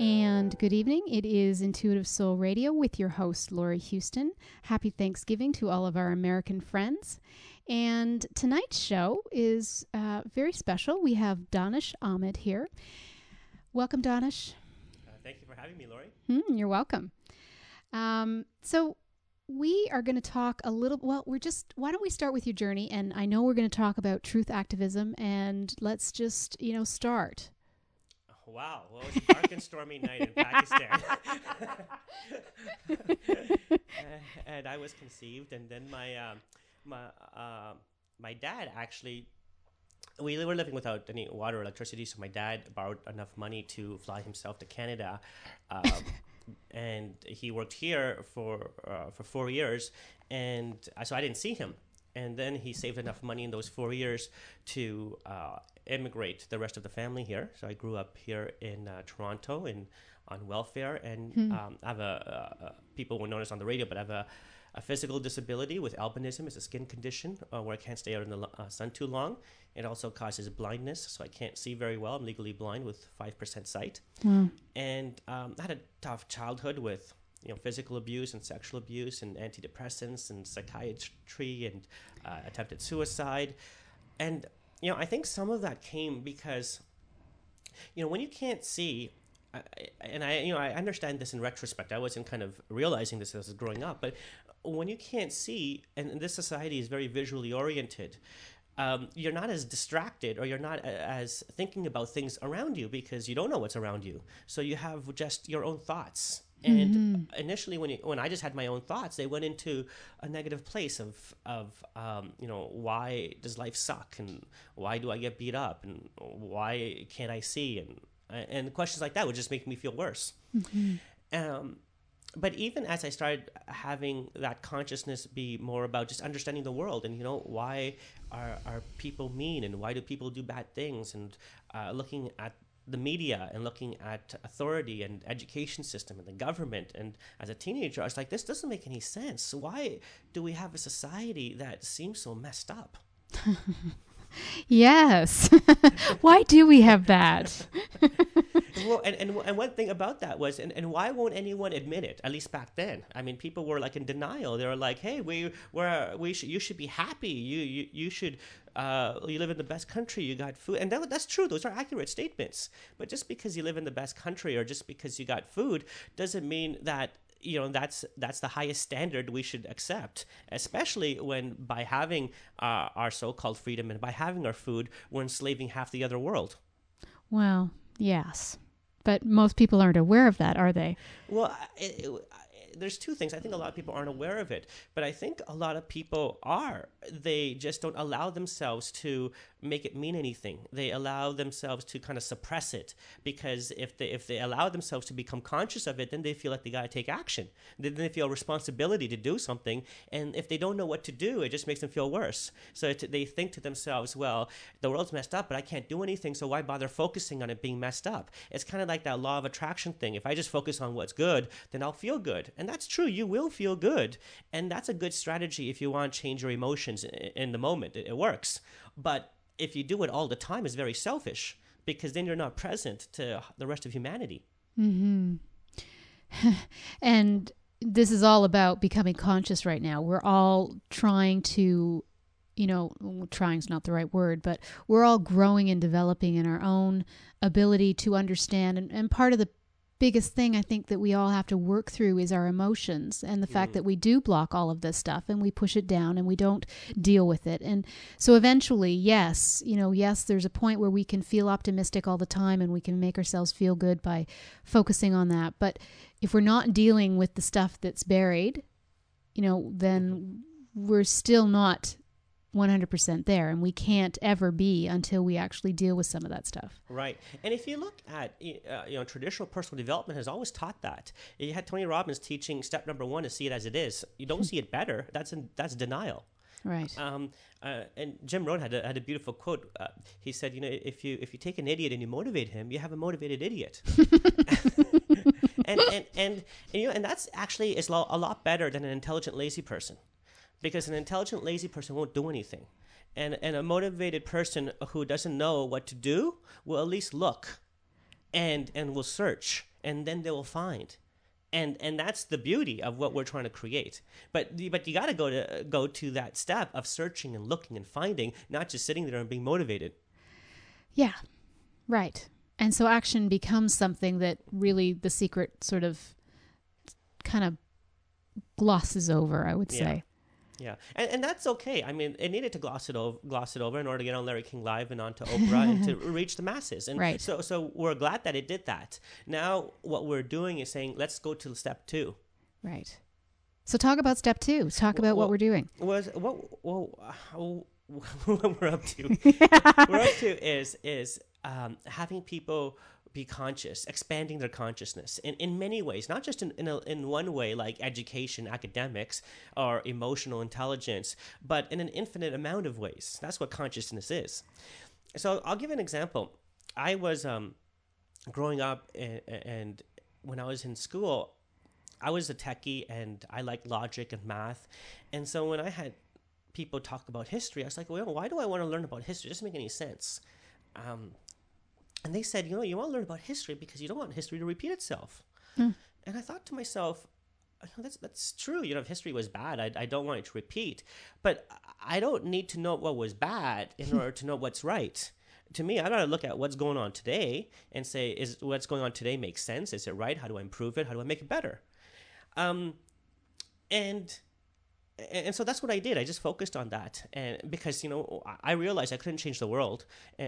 And good evening. It is Intuitive Soul Radio with your host, Lori Houston. Happy Thanksgiving to all of our American friends. And tonight's show is very special. We have Danish Ahmed here. Welcome, Danish. Thank you for having me, Lori. You're welcome. So we are going to talk a little, why don't we start with your journey? And I know we're going to talk about truth activism, and let's just, start. Wow. Well, it was a dark and stormy night in Pakistan. And I was conceived, and then my dad actually, we were living without any water or electricity, so my dad borrowed enough money to fly himself to Canada. And he worked here for 4 years, and so I didn't see him. And then he saved enough money in those 4 years to immigrate the rest of the family here. So I grew up here in Toronto on welfare, and I have people will notice on the radio, but I have a physical disability with albinism. It's a skin condition where I can't stay out in the sun too long. It also causes blindness, so I can't see very well. I'm legally blind with 5% sight. And I had a tough childhood with physical abuse and sexual abuse and antidepressants and psychiatry and attempted suicide. And I think some of that came because when you can't see, I understand this in retrospect. I wasn't kind of realizing this as I was growing up, but when you can't see, and this society is very visually oriented, you're not as distracted, or you're not as thinking about things around you because you don't know what's around you. So you have just your own thoughts. And initially, when I just had my own thoughts, they went into a negative place of why does life suck, and why do I get beat up, and why can't I see, and questions like that would just make me feel worse. But even as I started having that consciousness be more about just understanding the world, and why are people mean, and why do people do bad things, and looking at the media and looking at authority and education system and the government. And as a teenager, I was like, this doesn't make any sense. Why do we have a society that seems so messed up? Yes. Why do we have that? Well, and one thing about that was, and why won't anyone admit it? At least back then, I mean, people were like in denial. They were like, "Hey, you should be happy. You should. You live in the best country. You got food." And that's true. Those are accurate statements. But just because you live in the best country, or just because you got food, doesn't mean that that's the highest standard we should accept, especially when by having our so-called freedom and by having our food, we're enslaving half the other world. Well, yes. But most people aren't aware of that, are they? Well, there's two things. I think a lot of people aren't aware of it, but I think a lot of people are. They just don't allow themselves to make it mean anything. They allow themselves to kind of suppress it, because if they allow themselves to become conscious of it, then they feel like they got to take action. Then they feel responsibility to do something, and if they don't know what to do, it just makes them feel worse. So they think to themselves, well, the world's messed up, but I can't do anything, so why bother focusing on it being messed up? It's kind of like that law of attraction thing. If I just focus on what's good, then I'll feel good. And that's true. You will feel good. And that's a good strategy if you want to change your emotions in the moment. It works. But if you do it all the time, it's very selfish, because then you're not present to the rest of humanity. And this is all about becoming conscious right now. We're all trying to, trying is not the right word, but we're all growing and developing in our own ability to understand. And part of the biggest thing I think that we all have to work through is our emotions, and the fact that we do block all of this stuff and we push it down and we don't deal with it. And so eventually, yes, there's a point where we can feel optimistic all the time and we can make ourselves feel good by focusing on that. But if we're not dealing with the stuff that's buried, then we're still not 100% there, and we can't ever be until we actually deal with some of that stuff. Right. And if you look at, traditional personal development has always taught that. You had Tony Robbins teaching step number 1 is see it as it is. You don't see it better. That's denial. Right. And Jim Rohn had a beautiful quote. He said, if you take an idiot and you motivate him, you have a motivated idiot. and that's actually is a lot better than an intelligent lazy person. Because an intelligent, lazy person won't do anything. And a motivated person who doesn't know what to do will at least look and will search and then they will find. And that's the beauty of what we're trying to create. But you got to go to that step of searching and looking and finding, not just sitting there and being motivated. Yeah, right. And so action becomes something that really The Secret sort of kind of glosses over, I would say. Yeah, and that's okay. I mean, it needed to gloss it over in order to get on Larry King Live and onto Oprah and to reach the masses. And right. So we're glad that it did that. Now what we're doing is saying, let's go to step 2. Right. So talk about step 2. Talk about what we're doing. What we're up to? We're up to is having people be conscious, expanding their consciousness in many ways, not just in one way like education, academics, or emotional intelligence, but in an infinite amount of ways. That's what consciousness is. So I'll give an example. I was growing up, and when I was in school, I was a techie and I liked logic and math. And so when I had people talk about history, I was like, well, why do I want to learn about history? It doesn't make any sense. And they said, you want to learn about history because you don't want history to repeat itself. And I thought to myself, that's true. If history was bad, I don't want it to repeat. But I don't need to know what was bad in order to know what's right. To me, I got to look at what's going on today and say, is what's going on today make sense? Is it right? How do I improve it? How do I make it better? And so that's what I did. I just focused on that, and because I realized I couldn't change the world,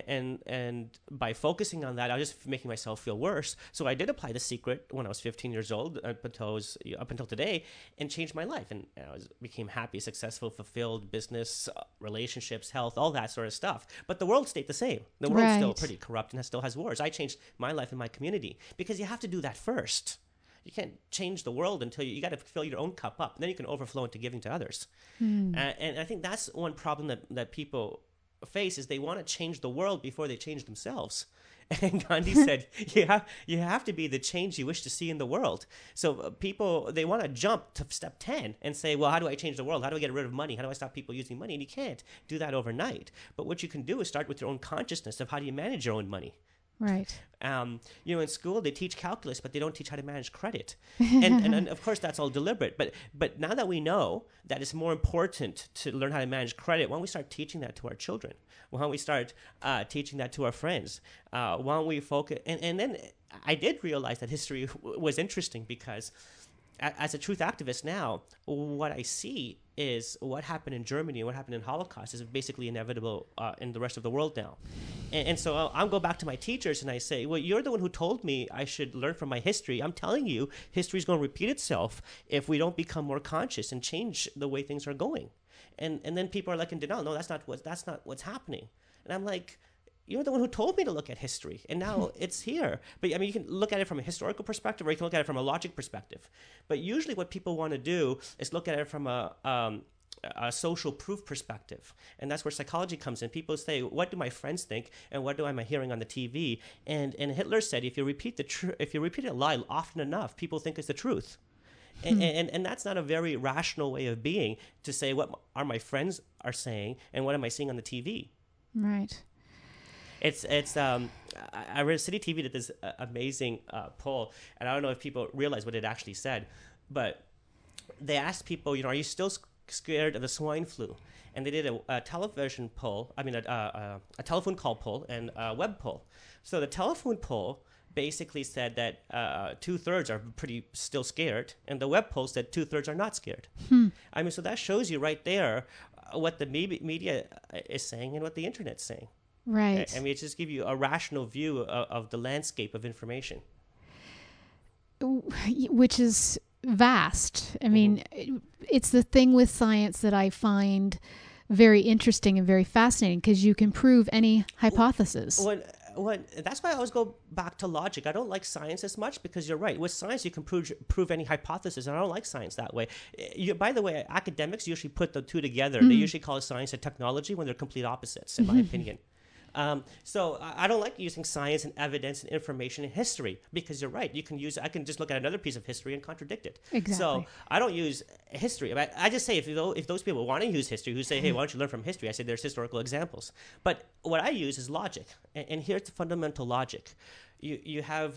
and by focusing on that, I was just making myself feel worse. So I did apply The Secret when I was 15 years old, up until today, and changed my life. And I became happy, successful, fulfilled, business, relationships, health, all that sort of stuff. But the world stayed the same. The world's still pretty corrupt and still has wars. I changed my life and my community because you have to do that first. You can't change the world until you got to fill your own cup up. And then you can overflow into giving to others. And I think that's one problem that people face is they want to change the world before they change themselves. And Gandhi said, you have to be the change you wish to see in the world. So people, they want to jump to step 10 and say, well, how do I change the world? How do I get rid of money? How do I stop people using money? And you can't do that overnight. But what you can do is start with your own consciousness of how do you manage your own money. Right. In school they teach calculus, but they don't teach how to manage credit, and of course that's all deliberate. But now that we know that it's more important to learn how to manage credit, why don't we start teaching that to our children? Why don't we start teaching that to our friends? Why don't we focus? And then I did realize that history was interesting because as a truth activist now, what I see is what happened in Germany and what happened in Holocaust is basically inevitable in the rest of the world now. And so I'll go back to my teachers and I say, well, you're the one who told me I should learn from my history. I'm telling you, history is going to repeat itself if we don't become more conscious and change the way things are going. And then people are like in denial. No, that's not what's happening. And I'm like, you're the one who told me to look at history, and now it's here. But I mean, you can look at it from a historical perspective, or you can look at it from a logic perspective. But usually what people want to do is look at it from a social proof perspective. And that's where psychology comes in. People say, what do my friends think, and what am I hearing on the TV? And Hitler said, if you repeat a lie often enough, people think it's the truth. And that's not a very rational way of being, to say what are my friends are saying and what am I seeing on the TV. Right. I read City TV did this amazing poll, and I don't know if people realize what it actually said, but they asked people, are you still scared of the swine flu? And they did a television poll, a telephone call poll and a web poll. So the telephone poll basically said that 2/3 are pretty still scared, and the web poll said 2/3 are not scared. So that shows you right there what the media is saying and what the internet's saying. Right. It just gives you a rational view of the landscape of information. Which is vast. I mean, it's the thing with science that I find very interesting and very fascinating, because you can prove any hypothesis. That's why I always go back to logic. I don't like science as much because you're right. With science, you can prove any hypothesis, and I don't like science that way. By the way, academics usually put the two together. They usually call science and technology when they're complete opposites, in my opinion. So I don't like using science and evidence and information and history because you're right. I can just look at another piece of history and contradict it. Exactly. So I don't use history. I just say if those people want to use history, who say, hey, why don't you learn from history? I say there's historical examples. But what I use is logic. And here's the fundamental logic. You have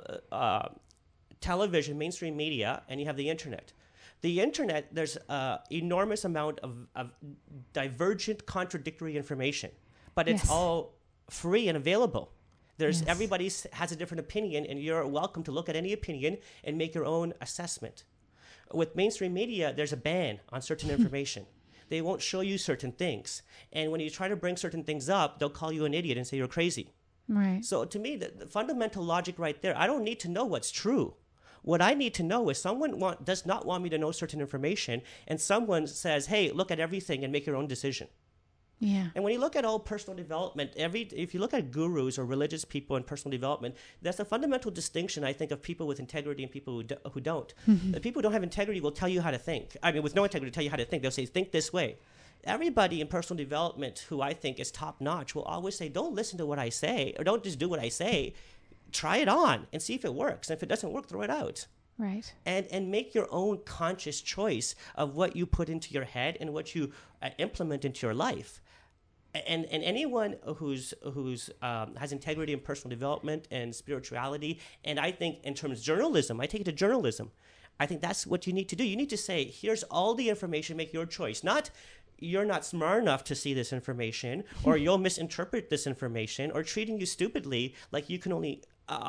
television, mainstream media, and you have the internet. The internet, there's an enormous amount of divergent, contradictory information, but it's all free and available. Everybody has a different opinion, and you're welcome to look at any opinion and make your own assessment. With mainstream media, there's a ban on certain information. They won't show you certain things. And when you try to bring certain things up, they'll call you an idiot and say you're crazy. Right. So to me, the fundamental logic right there, I don't need to know what's true. What I need to know is someone does not want me to know certain information, and someone says, hey, look at everything and make your own decision. Yeah. And when you look at all personal development, if you look at gurus or religious people in personal development, that's a fundamental distinction, I think, of people with integrity and people who don't. The people who don't have integrity will tell you how to think. I mean, with no integrity, tell you how to think. They'll say, think this way. Everybody in personal development who I think is top-notch will always say, don't listen to what I say, or don't just do what I say. Try it on and see if it works. And if it doesn't work, throw it out. Right. And make your own conscious choice of what you put into your head and what you implement into your life. And anyone who's has integrity in personal development and spirituality, and I think in terms of journalism, I take it to journalism. I think that's what you need to do. You need to say, here's all the information, make your choice. Not you're not smart enough to see this information, or you'll misinterpret this information, or treating you stupidly like you can only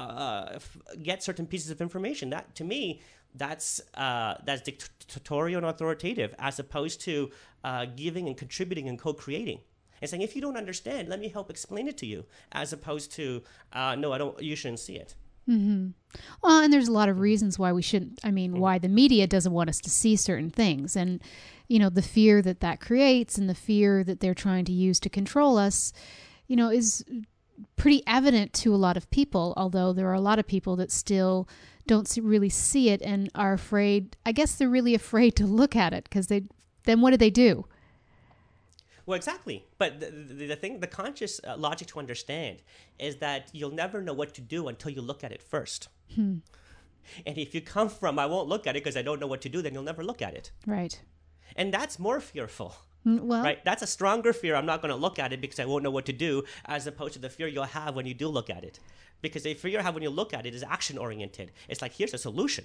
get certain pieces of information. That, to me, that's dictatorial and authoritative, as opposed to giving and contributing and co-creating. And saying, if you don't understand, let me help explain it to you, as opposed to, no, you shouldn't see it. Mm-hmm. Well, and there's a lot of reasons why we shouldn't, why the media doesn't want us to see certain things. And, the fear that creates and the fear that they're trying to use to control us, is pretty evident to a lot of people, although there are a lot of people that still don't really see it and are afraid. I guess they're really afraid to look at it because then what do? Well, exactly. But the conscious logic to understand is that you'll never know what to do until you look at it first. And if you come from, I won't look at it because I don't know what to do, then you'll never look at it. Right. And that's more fearful. Well, right? That's a stronger fear. I'm not going to look at it because I won't know what to do, as opposed to the fear you'll have when you do look at it. Because the fear you have when you look at it is action-oriented. It's like, here's a solution.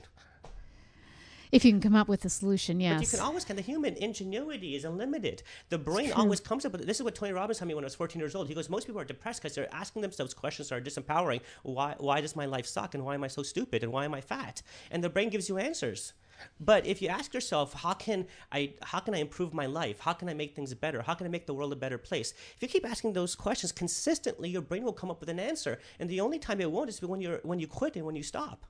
If you can come up with a solution, yes. But you can always, the human ingenuity is unlimited. The brain always comes up with it. This is what Tony Robbins told me when I was 14 years old. He goes, most people are depressed because they're asking themselves questions that are disempowering. Why does my life suck? And why am I so stupid? And why am I fat? And the brain gives you answers. But if you ask yourself, how can I improve my life? How can I make things better? How can I make the world a better place? If you keep asking those questions consistently, your brain will come up with an answer. And the only time it won't is when you quit and when you stop.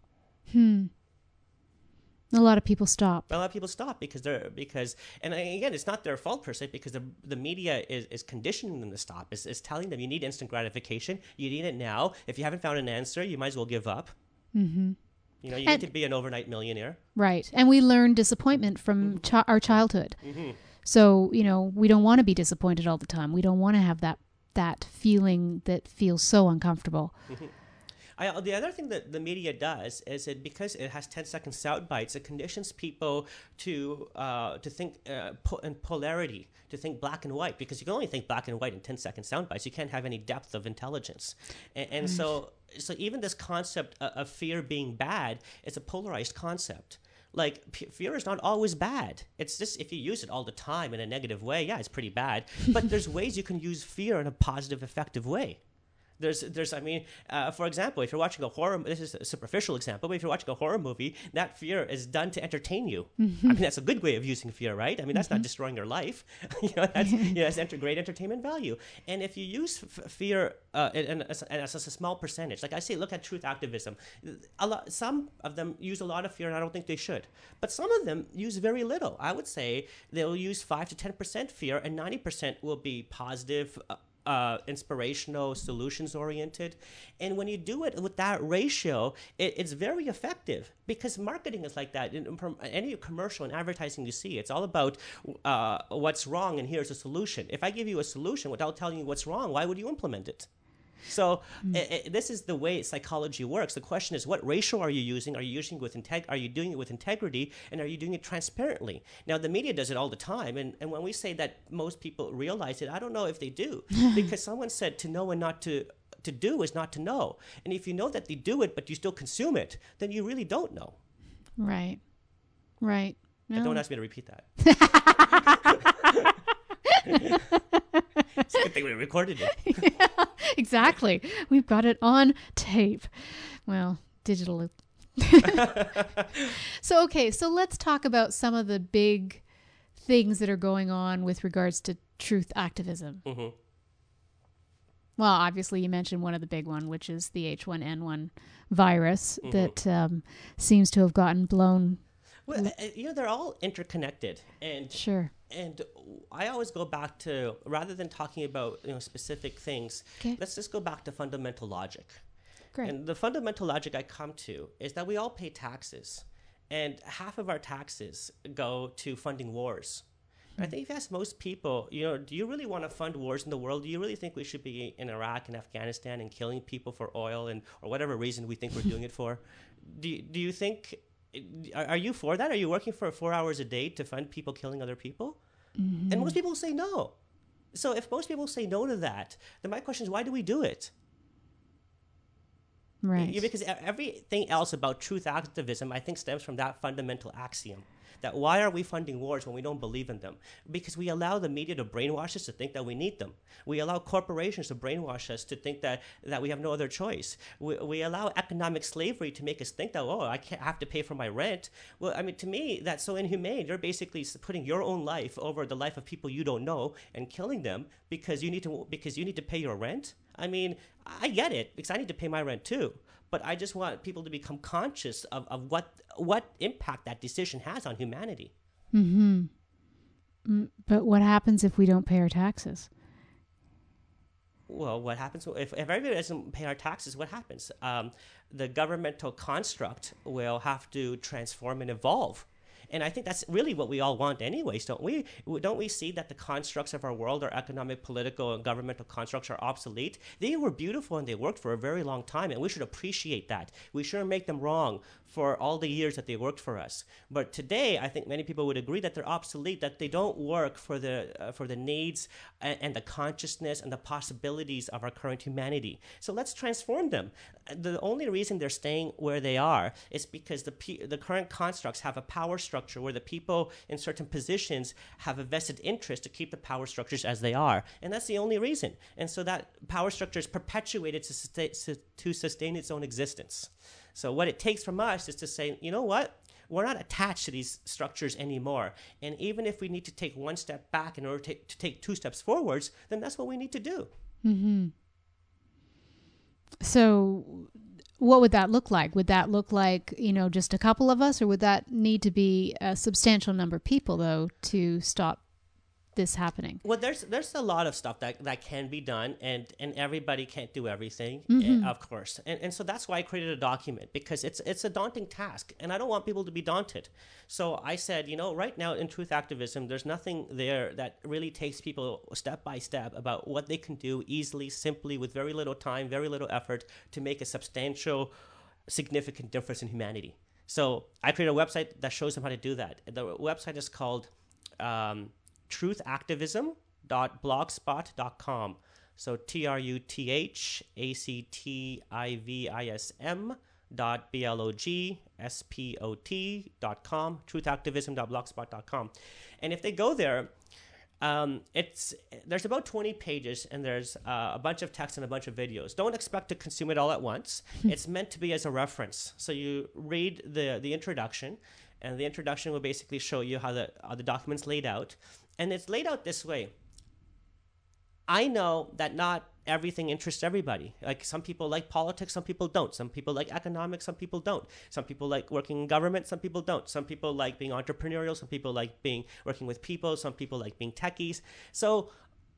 A lot of people stop. A lot of people stop because and again, it's not their fault per se, because the media is conditioning them to stop. Is telling them you need instant gratification. You need it now. If you haven't found an answer, you might as well give up. Mm-hmm. You need to be an overnight millionaire. Right. And we learn disappointment from our childhood. Mm-hmm. So, we don't want to be disappointed all the time. We don't want to have that feeling that feels so uncomfortable. Mm-hmm. The other thing that the media does is because it has 10-second sound bites, it conditions people to think in polarity, to think black and white, because you can only think black and white in 10-second sound bites. You can't have any depth of intelligence. And so even this concept of fear being bad is a polarized concept. Like, fear is not always bad. It's just, if you use it all the time in a negative way, yeah, it's pretty bad. But there's ways you can use fear in a positive, effective way. For example, if you're watching a horror, this is a superficial example, but if you're watching a horror movie, that fear is done to entertain you. Mm-hmm. That's a good way of using fear, right? That's not destroying your life. That's great entertainment value. And if you use fear as a small percentage, like I say, look at truth activism. Some of them use a lot of fear, and I don't think they should. But some of them use very little. I would say they'll use 5 to 10% fear, and 90% will be positive, inspirational, solutions oriented. And when you do it with that ratio, it's very effective, because marketing is like that. From any commercial and advertising you see, it's all about what's wrong and here's a solution. If I give you a solution without telling you what's wrong, why would you implement it? So this is the way psychology works. The question is, what ratio are you using? Are you using it with Are you doing it with integrity, and are you doing it transparently? Now, the media does it all the time, and when we say that most people realize it, I don't know if they do, because someone said to know and not to do is not to know. And if you know that they do it, but you still consume it, then you really don't know. Right. Right. No. Don't ask me to repeat that. It's a good thing we recorded it. Yeah, exactly. We've got it on tape. Well, digital. So let's talk about some of the big things that are going on with regards to truth activism. Mm-hmm. Well, obviously, you mentioned one of the big one, which is the H1N1 virus that seems to have gotten blown. Well, they're all interconnected, and sure. And I always go back to, rather than talking about specific things, let's just go back to fundamental logic. Great. And the fundamental logic I come to is that we all pay taxes, and half of our taxes go to funding wars. I think if you ask most people, do you really want to fund wars in the world? Do you really think we should be in Iraq and Afghanistan and killing people for oil or whatever reason we think we're doing it for? Do you think... Are you for that? Are you working for 4 hours a day to fund people killing other people? Mm-hmm. And most people say no. So if most people say no to that, then my question is, why do we do it? Right. Because everything else about truth activism, I think, stems from that fundamental axiom. That why are we funding wars when we don't believe in them? Because we allow the media to brainwash us to think that we need them. We allow corporations to brainwash us to think that we have no other choice. We allow economic slavery to make us think that, I have to pay for my rent. Well, I mean, to me, that's so inhumane. You're basically putting your own life over the life of people you don't know and killing them because you need to pay your rent. I mean, I get it, because I need to pay my rent too. But I just want people to become conscious of what impact that decision has on humanity. Mm-hmm. But what happens if we don't pay our taxes? Well, what happens if everybody doesn't pay our taxes? What happens? The governmental construct will have to transform and evolve. And I think that's really what we all want anyways, don't we? Don't we see that the constructs of our world, our economic, political, and governmental constructs are obsolete? They were beautiful and they worked for a very long time, and we should appreciate that. We shouldn't make them wrong for all the years that they worked for us. But today, I think many people would agree that they're obsolete, that they don't work for the needs and the consciousness and the possibilities of our current humanity. So let's transform them. The only reason they're staying where they are is because the current constructs have a power structure where the people in certain positions have a vested interest to keep the power structures as they are. And that's the only reason. And so that power structure is perpetuated to sustain its own existence. So what it takes from us is to say, you know what? We're not attached to these structures anymore. And even if we need to take one step back in order to take two steps forwards, then that's what we need to do. Mm-hmm. So what would that look like? Would that look like, just a couple of us, or would that need to be a substantial number of people, though, to stop this happening? Well, there's a lot of stuff that can be done, and everybody can't do everything, of course. And so that's why I created a document, because it's a daunting task, and I don't want people to be daunted. So I said, right now in truth activism, there's nothing there that really takes people step by step about what they can do easily, simply, with very little time, very little effort, to make a substantial, significant difference in humanity. So I created a website that shows them how to do that. The website is called truthactivism.blogspot.com. So truthactivism.blogspot.com, truthactivism.blogspot.com. And if they go there, there's about 20 pages, and there's a bunch of text and a bunch of videos. Don't expect to consume it all at once. It's meant to be as a reference. So you read the introduction, and the introduction will basically show you how the document's laid out. And it's laid out this way. I know that not everything interests everybody. Like, some people like politics, some people don't. Some people like economics, some people don't. Some people like working in government, some people don't. Some people like being entrepreneurial, some people like working with people, some people like being techies. So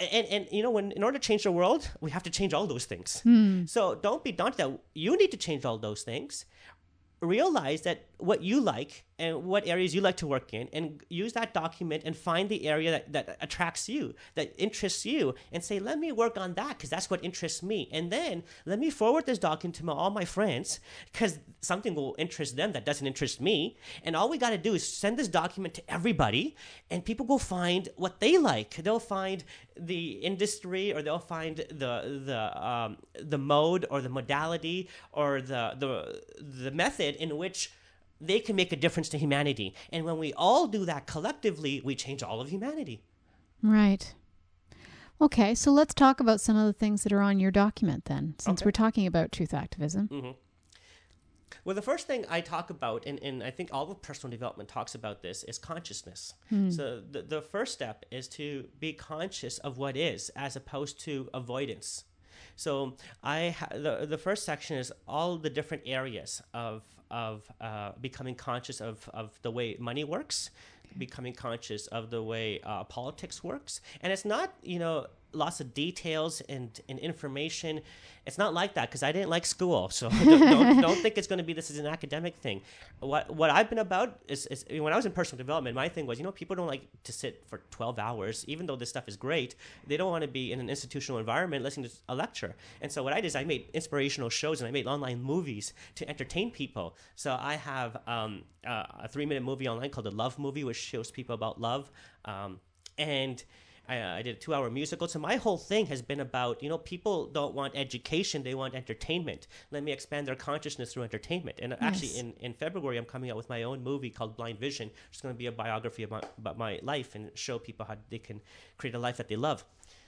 And when in order to change the world, we have to change all those things. So don't be daunted that you need to change all those things. Realize that what you like and what areas you like to work in, and use that document and find the area that attracts you, that interests you, and say, let me work on that because that's what interests me. And then let me forward this document to all my friends because something will interest them that doesn't interest me. And all we got to do is send this document to everybody, and people will find what they like. They'll find the industry, or they'll find the mode or the modality or the method in which they can make a difference to humanity. And when we all do that collectively, we change all of humanity. Right. Okay, so let's talk about some of the things that are on your document then, since we're talking about truth activism. Mm-hmm. Well, the first thing I talk about, and I think all of personal development talks about this, is consciousness. So the first step is to be conscious of what is, as opposed to avoidance. So the first section is all the different areas of becoming conscious of the way money works, becoming conscious of the way politics works. And it's not, lots of details and information. It's not like that because I didn't like school. So don't think it's going to be this is an academic thing. What I've been about is when I was in personal development, my thing was, people don't like to sit for 12 hours, even though this stuff is great. They don't want to be in an institutional environment listening to a lecture. And so what I did is I made inspirational shows and I made online movies to entertain people. So I have a 3-minute movie online called The Love Movie, which shows people about love. And I did a 2-hour musical. So my whole thing has been about, people don't want education, they want entertainment. Let me expand their consciousness through entertainment. And actually in February, I'm coming out with my own movie called Blind Vision, which is going to be a biography about my life and show people how they can create a life that they love.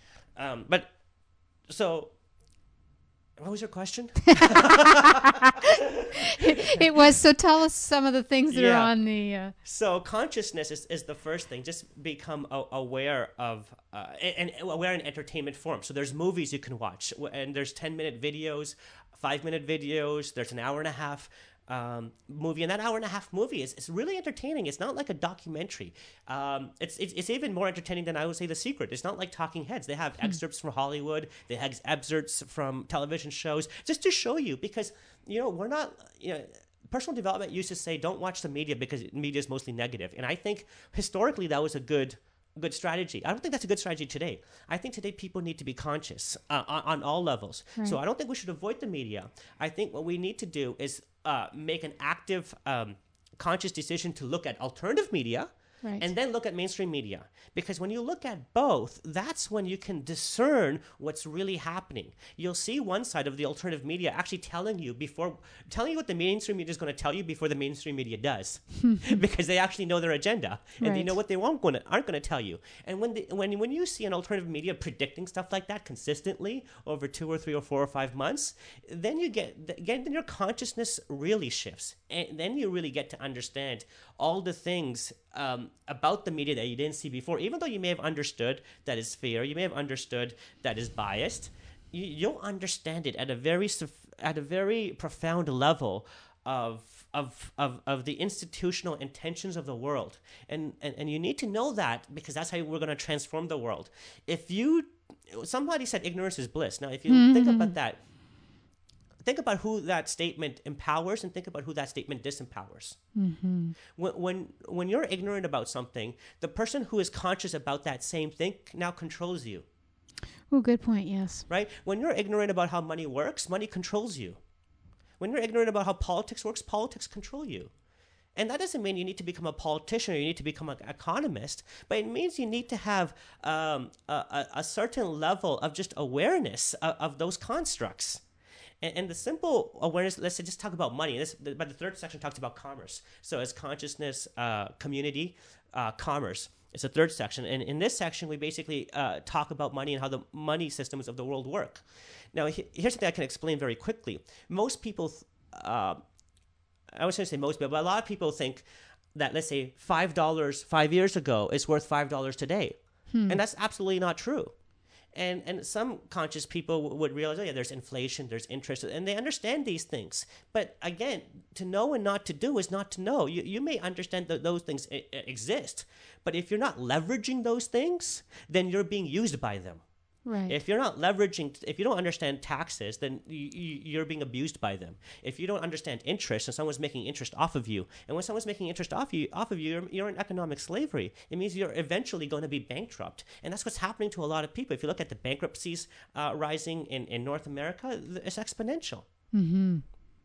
So what was your question? It was, so tell us some of the things that are on the... So consciousness is the first thing. Just become aware of, and aware in entertainment form. So there's movies you can watch, and there's 10-minute videos, 5-minute videos, there's an hour and a half movie, and that hour and a half movie is really entertaining. It's not like a documentary. It's even more entertaining than I would say The Secret. It's not like Talking Heads. They have excerpts from Hollywood. They have excerpts from television shows just to show you, because we're not personal development used to say don't watch the media because media is mostly negative, and I think historically that was a good strategy. I don't think that's a good strategy today. I think today people need to be conscious on all levels. Right. So I don't think we should avoid the media. I think what we need to do is make an active, conscious decision to look at alternative media. Right. And then look at mainstream media. Because when you look at both, that's when you can discern what's really happening. You'll see one side of the alternative media actually telling you what the mainstream media is going to tell you before the mainstream media does. Because they actually know their agenda. And they know what they aren't going to tell you. And when you see an alternative media predicting stuff like that consistently over 2 or 3 or 4 or 5 months, then then your consciousness really shifts. And then you really get to understand all the things about the media that you didn't see before. Even though you may have understood that is fair, you may have understood that is biased, you'll understand it at a very profound level of the institutional intentions of the world. And you need to know that, because that's how we're going to transform the world. Somebody said ignorance is bliss. Now, if you think about that, think about who that statement empowers and think about who that statement disempowers. Mm-hmm. When you're ignorant about something, the person who is conscious about that same thing now controls you. Oh, good point, yes. Right? When you're ignorant about how money works, money controls you. When you're ignorant about how politics works, politics control you. And that doesn't mean you need to become a politician or you need to become an economist, but it means you need to have a certain level of just awareness of those constructs. And the simple awareness, let's say, just talk about money. But the third section talks about commerce. So as consciousness, community, commerce. It's the third section. And in this section, we basically talk about money and how the money systems of the world work. Now, here's something I can explain very quickly. Most people, I was going to say most people, but a lot of people think that, let's say, $5 5 years ago is worth $5 today. And that's absolutely not true. And some conscious people would realize, oh yeah, there's inflation, there's interest, and they understand these things. But again, to know and not to do is not to know. You may understand that those things exist, but if you're not leveraging those things, then you're being used by them. Right. If you're not leveraging, if you don't understand taxes, then you're being abused by them. If you don't understand interest and someone's making interest off of you, and when someone's making interest off of you, you're in economic slavery. It means you're eventually going to be bankrupt. And that's what's happening to a lot of people. If you look at the bankruptcies rising in North America, it's exponential. Mm-hmm.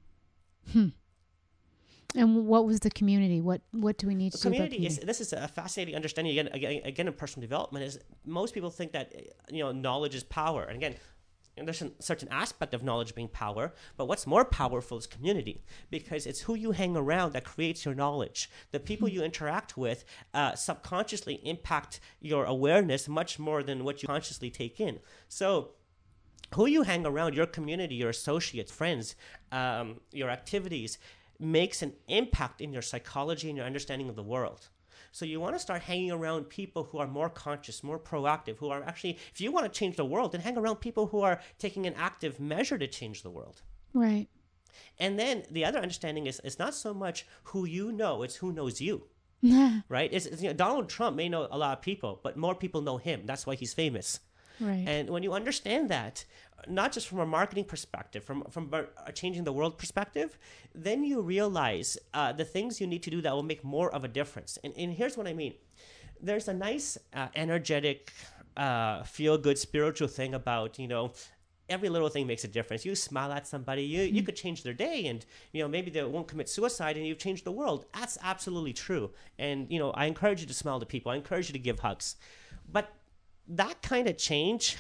And what was the community? What do we need to do about Community is, this is a fascinating understanding again in personal development. Is most people think that knowledge is power, and again, there's a certain aspect of knowledge being power, but what's more powerful is community, because it's who you hang around that creates your knowledge. The people you interact with subconsciously impact your awareness much more than what you consciously take in. So who you hang around, your community, your associates, friends, your activities, makes an impact in your psychology and your understanding of the world. So you want to start hanging around people who are more conscious, more proactive, who are actually, if you want to change the world, then hang around people who are taking an active measure to change the world. Right. And then the other understanding is it's not so much who you know, it's who knows you. Right? It's Donald Trump may know a lot of people, but more people know him. That's why he's famous. Right. And when you understand that, not just from a marketing perspective, from a changing the world perspective, then you realize the things you need to do that will make more of a difference. And here's what I mean. There's a nice, energetic, feel-good spiritual thing about, every little thing makes a difference. You smile at somebody, you could change their day, and maybe they won't commit suicide, and you've changed the world. That's absolutely true. And I encourage you to smile to people. I encourage you to give hugs. But that kind of change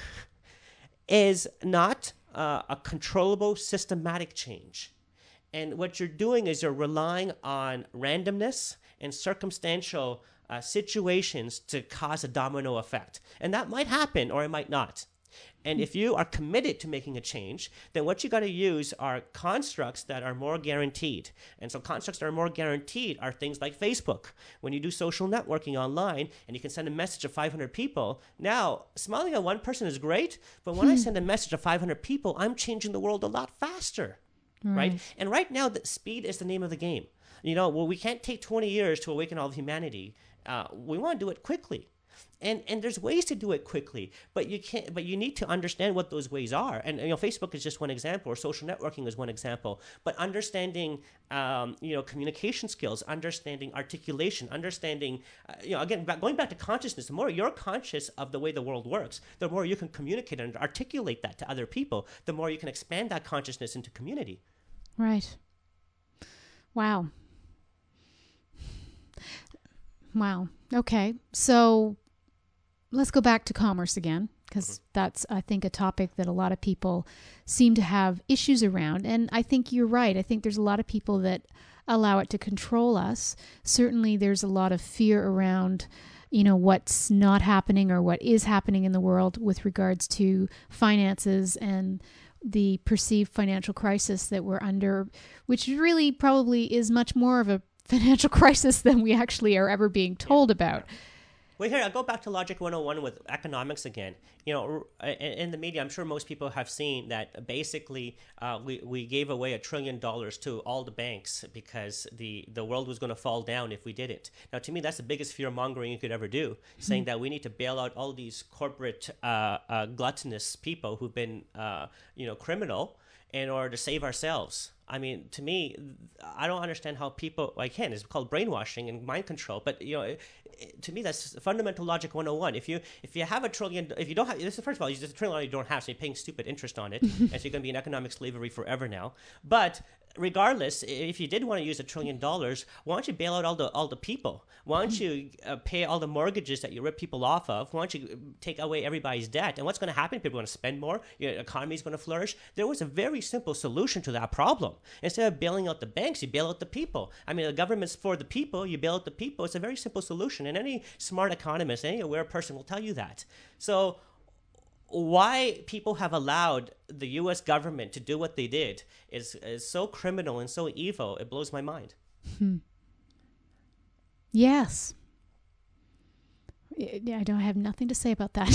is not a controllable, systematic change. And what you're doing is you're relying on randomness and circumstantial situations to cause a domino effect. And that might happen or it might not. And if you are committed to making a change, then what you got to use are constructs that are more guaranteed. And so constructs that are more guaranteed are things like Facebook. When you do social networking online and you can send a message to 500 people, now smiling at one person is great, but when I send a message to 500 people, I'm changing the world a lot faster, right? And right now, the speed is the name of the game. We can't take 20 years to awaken all of humanity. We want to do it quickly. And there's ways to do it quickly, but you need to understand what those ways are. And Facebook is just one example, or social networking is one example. But understanding communication skills, understanding articulation, understanding again, going back to consciousness, the more you're conscious of the way the world works, the more you can communicate and articulate that to other people, the more you can expand that consciousness into community. Right. Wow. Okay. So let's go back to commerce again, because that's, I think, a topic that a lot of people seem to have issues around. And I think you're right. I think there's a lot of people that allow it to control us. Certainly there's a lot of fear around, what's not happening or what is happening in the world with regards to finances and the perceived financial crisis that we're under, which really probably is much more of a financial crisis than we actually are ever being told about. Well, here, I'll go back to Logic 101 with economics again. In the media, I'm sure most people have seen that basically we gave away $1 trillion to all the banks because the world was going to fall down if we didn't. Now, to me, that's the biggest fear-mongering you could ever do, saying that we need to bail out all these corporate gluttonous people who've been criminal in order to save ourselves. I mean, to me, I don't understand how people, it's called brainwashing and mind control, but to me, that's fundamental logic 101. If you have $1 trillion, if you don't have, this is, first of all, it's $1 trillion you don't have, so you're paying stupid interest on it, and so you're going to be in economic slavery forever now. But regardless, if you did want to use $1 trillion, why don't you bail out all the people? Why don't you pay all the mortgages that you rip people off of? Why don't you take away everybody's debt? And what's going to happen? People are going to spend more. Your economy is going to flourish. There was a very simple solution to that problem. Instead of bailing out the banks, you bail out the people. I mean, the government's for the people. You bail out the people. It's a very simple solution. And any smart economist, any aware person will tell you that. So why people have allowed the U.S. government to do what they did is so criminal and so evil. It blows my mind. Yes. Yeah, I don't have nothing to say about that.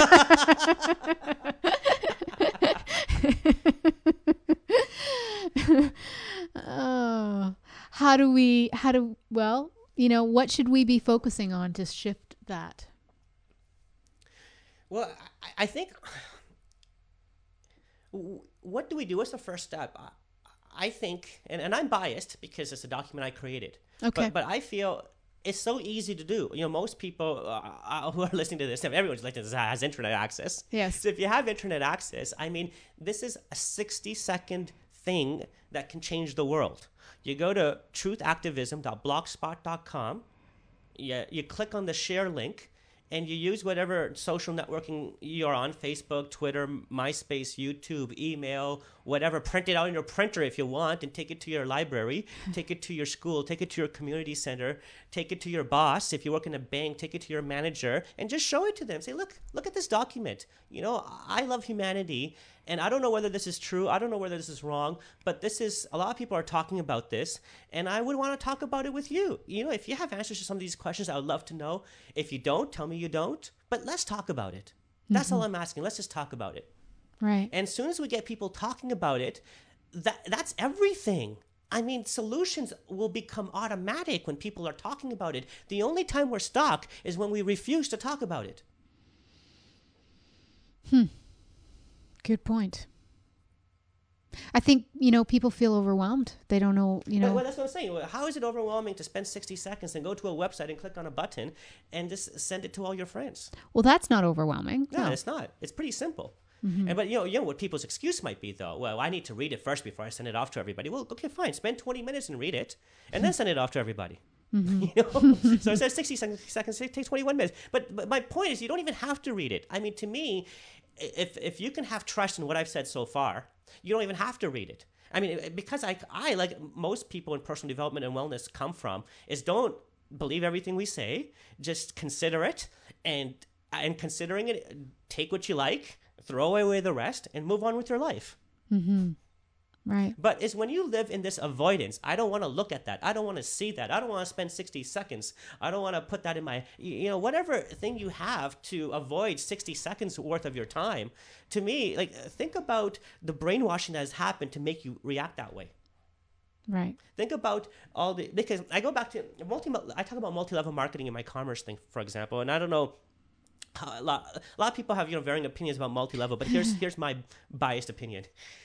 Oh, well, what should we be focusing on to shift that? Well, I think, what do we do? What's the first step? I think, and I'm biased because it's a document I created. Okay. But I feel it's so easy to do. Most people who are listening to this, everyone's listening to this has internet access. Yes. So if you have internet access, this is a 60-second thing that can change the world. You go to truthactivism.blogspot.com. You click on the share link, and you use whatever social networking you're on, Facebook, Twitter, MySpace, YouTube, email, whatever. Print it out in your printer if you want and take it to your library, take it to your school, take it to your community center, take it to your boss. If you work in a bank, take it to your manager and just show it to them. Say, look at this document. I love humanity, and I don't know whether this is true. I don't know whether this is wrong, but a lot of people are talking about this, and I would want to talk about it with you. If you have answers to some of these questions, I would love to know. If you don't, tell me you don't, but let's talk about it. That's all I'm asking. Let's just talk about it. Right. And as soon as we get people talking about it, that's everything. Solutions will become automatic when people are talking about it. The only time we're stuck is when we refuse to talk about it. Good point. I think, people feel overwhelmed. They don't know, Well, that's what I'm saying. How is it overwhelming to spend 60 seconds and go to a website and click on a button and just send it to all your friends? Well, that's not overwhelming. No, it's not. It's pretty simple. But what people's excuse might be, though. Well, I need to read it first before I send it off to everybody. Well, okay, fine. Spend 20 minutes and read it, and then send it off to everybody. So instead of 60 seconds, it takes 21 minutes. But my point is, you don't even have to read it. To me, if you can have trust in what I've said so far, you don't even have to read it. Because I like most people in personal development and wellness come from, is don't believe everything we say, just consider it, and considering it, take what you like, throw away the rest, and move on with your life. Right. But it's when you live in this avoidance, I don't want to look at that. I don't want to see that. I don't want to spend 60 seconds. I don't want to put that in my, whatever thing you have to avoid 60 seconds worth of your time. To me, think about the brainwashing that has happened to make you react that way. Right. Think about because I go back to I talk about multi-level marketing in my commerce thing, for example, and I don't know. A lot of people have varying opinions about multi-level, but here's my biased opinion.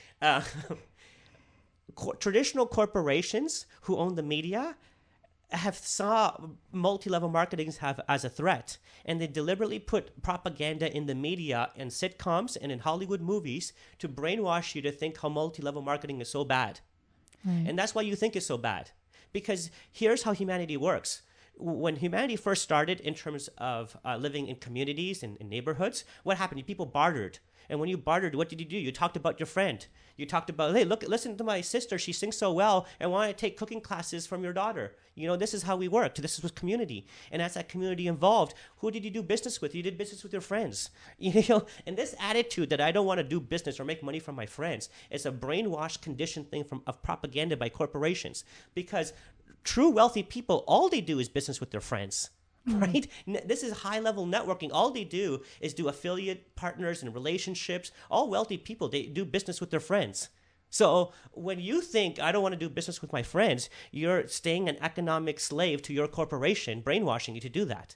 Traditional corporations who own the media have saw multi-level marketing as a threat, and they deliberately put propaganda in the media and sitcoms and in Hollywood movies to brainwash you to think how multi-level marketing is so bad. Right. And that's why you think it's so bad, because here's how humanity works. When humanity first started in terms of living in communities and in neighborhoods, what happened? People bartered. And when you bartered, what did you do? You talked about your friend. You talked about, hey, listen to my sister. She sings so well. And why don't I take cooking classes from your daughter? This is how we worked. This was community. And as that community evolved, who did you do business with? You did business with your friends. And this attitude that I don't want to do business or make money from my friends is a brainwashed, conditioned thing of propaganda by corporations. Because true wealthy people, all they do is business with their friends. Right? This is high-level networking. All they do is do affiliate partners and relationships. All wealthy people, they do business with their friends. So when you think, I don't want to do business with my friends, you're staying an economic slave to your corporation, brainwashing you to do that.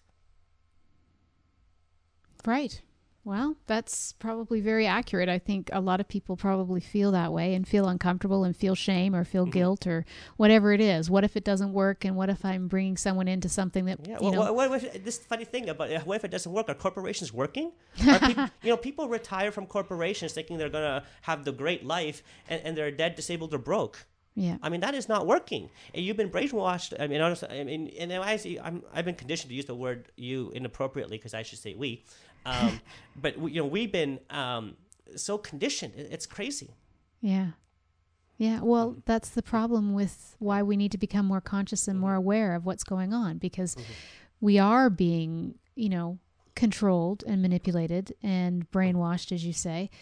Right. Well, that's probably very accurate. I think a lot of people probably feel that way and feel uncomfortable and feel shame or feel guilt or whatever it is. What if it doesn't work? And what if I'm bringing someone into something that, what if, this funny thing about what if it doesn't work? Are corporations working? People retire from corporations thinking they're going to have the great life and they're dead, disabled, or broke. Yeah. That is not working. And you've been brainwashed. Honestly, I've been conditioned to use the word "you" inappropriately because I should say "we." But we've been so conditioned. It's crazy. Yeah. Yeah. Well, that's the problem with why we need to become more conscious and more aware of what's going on, because we are being, controlled and manipulated and brainwashed, as you say,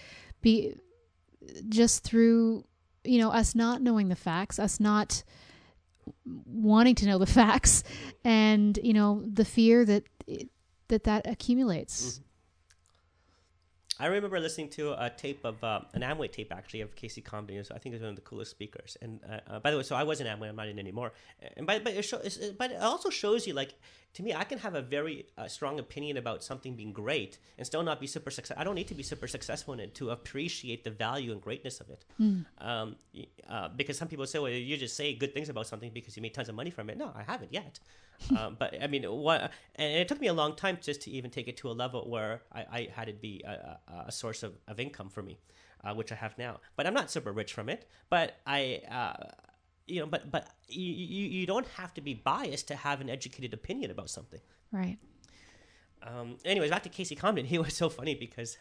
just through, us not knowing the facts, us not wanting to know the facts, and, the fear that that accumulates. Mm-hmm. I remember listening to a tape of an Amway tape, actually, of Casey Comden. I think he's one of the coolest speakers. And by the way, so I was in Amway. I'm not in anymore. And but it also shows you, like, to me, I can have a very strong opinion about something being great and still not be super successful. I don't need to be super successful in it to appreciate the value and greatness of it. Because some people say, well, you just say good things about something because you made tons of money from it. No, I haven't yet. But I mean, and it took me a long time just to even take it to a level where I had it be a source of income for me, which I have now. But I'm not super rich from it. But but you don't have to be biased to have an educated opinion about something. Right. Anyways, back to Casey Comden. He was so funny because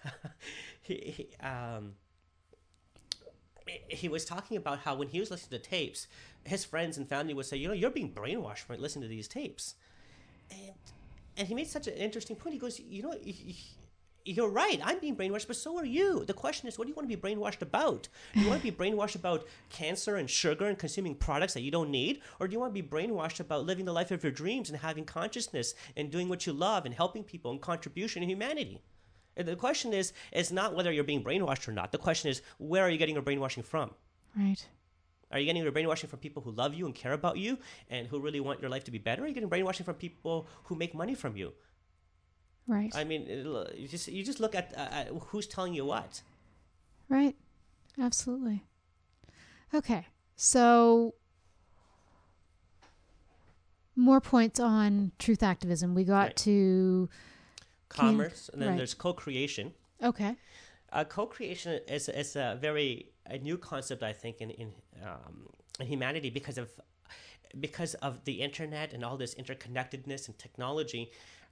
he was talking about how when he was listening to tapes, his friends and family would say, you're being brainwashed by listening to these tapes. And he made such an interesting point. He goes, you're right. I'm being brainwashed, but so are you. The question is, what do you want to be brainwashed about? Do you want to be brainwashed about cancer and sugar and consuming products that you don't need? Or do you want to be brainwashed about living the life of your dreams and having consciousness and doing what you love and helping people and contribution in humanity? The question is not whether you're being brainwashed or not. The question is, where are you getting your brainwashing from? Right. Are you getting your brainwashing from people who love you and care about you and who really want your life to be better? Or are you getting brainwashing from people who make money from you? Right. I mean, you just look at who's telling you what. Right. Absolutely. Okay. So more points on truth activism. We got to commerce, and then there's co-creation. Okay. Co-creation is a new concept, I think, in humanity because of the internet and all this interconnectedness and technology,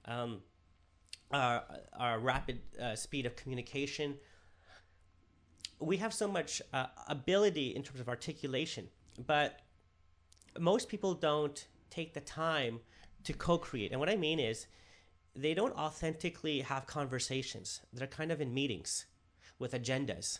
our rapid speed of communication. We have so much ability in terms of articulation, but most people don't take the time to co-create. And what I mean is, they don't authentically have conversations. They're kind of in meetings with agendas,